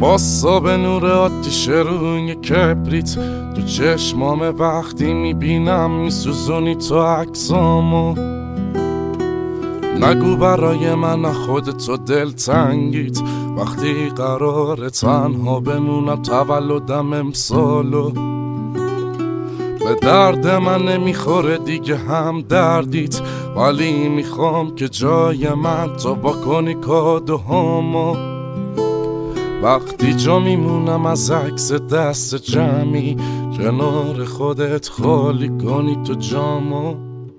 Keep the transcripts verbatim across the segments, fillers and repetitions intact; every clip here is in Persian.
واسا به نور آتیش روی کبریت تو چشمام وقتی میبینم میسوزونی تو عکسامو. نگو برای من خودتو دل تنگیت وقتی قراره تنها بمونم تولدم امسالو. به درد من نمیخوره دیگه هم دردیت، ولی میخوام که جای من تو با کنی کادوهامو. وقتی جا میمونم از عکس دست جمعی کنار خودت خالی کنی تو جامو.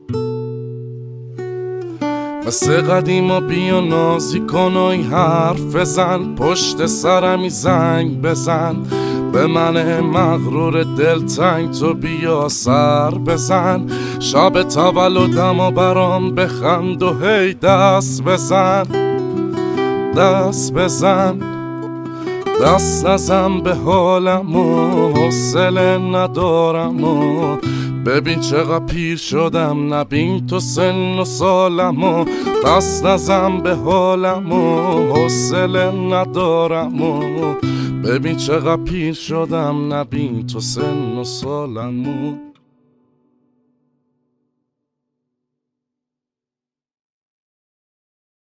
مثل قدیما بیا نازی کن و حرف بزن، پشت سرمی زنگ بزن به من مغرور دلتنگ تو بیا سر بزن. شب تولدم و برام بخند و هی دست بزن دست بزن دست نزن به حالم و حوصله ندارم و ببین چقدر پیر شدم نبین تو سن و سالم و دست نزن به حالم و حوصله ندارم و ببین چقدر پیر شدم نبین تو سن و سالم و